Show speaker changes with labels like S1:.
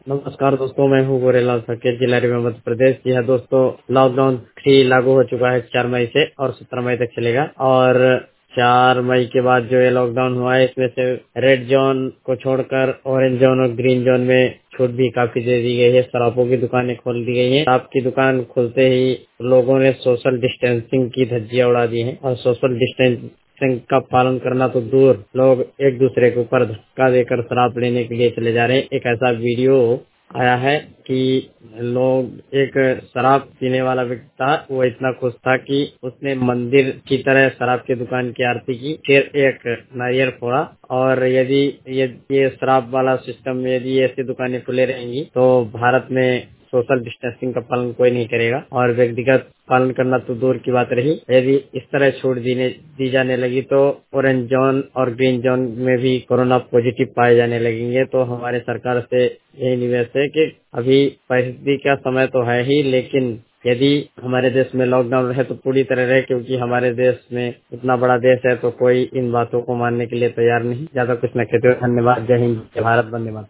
S1: नमस्कार दोस्तों, मैं हूँ गोरेलाल साकेत, जिला रीवा मध्य प्रदेश। यह दोस्तों लॉकडाउन 3 लागू हो चुका है 4 मई से और 17 मई तक चलेगा। और 4 मई के बाद जो ये लॉकडाउन हुआ है, इसमें से रेड जोन को छोड़कर ऑरेंज जोन और ग्रीन जोन में छूट भी काफी दे दी गई है। शराबों की दुकानें खोल दी गई हैं। शराब की दुकान खुलते ही लोगों ने सोशल डिस्टेंसिंग की धज्जियां उड़ा दी हैं और सोशल डिस्टेंसिंग का पालन करना तो दूर, लोग एक दूसरे के ऊपर धक्का देकर शराब लेने के लिए चले जा रहे हैं। एक ऐसा वीडियो आया है कि लोग, एक शराब पीने वाला व्यक्ति था, वो इतना खुश था कि उसने मंदिर की तरह शराब की दुकान की आरती की, फिर एक नारियल फोड़ा। और यदि ये शराब वाला सिस्टम, यदि ऐसी दुकानें खुले रहेंगी तो भारत में सोशल डिस्टेंसिंग का पालन कोई नहीं करेगा और व्यक्तिगत पालन करना तो दूर की बात रही। यदि इस तरह छूट दी जाने लगी तो ऑरेंज जोन और ग्रीन जोन में भी कोरोना पॉजिटिव पाए जाने लगेंगे। तो हमारे सरकार से यही निवेदन है कि अभी परिस्थिति का समय तो है ही, लेकिन यदि हमारे देश में लॉकडाउन रहे तो पूरी तरह रहे, क्योंकि हमारे देश में इतना बड़ा देश है तो कोई इन बातों को मानने के लिए तैयार नहीं। ज्यादा कुछ न कहते हुए धन्यवाद। जय हिंद, जय भारत, वंदे मातरम।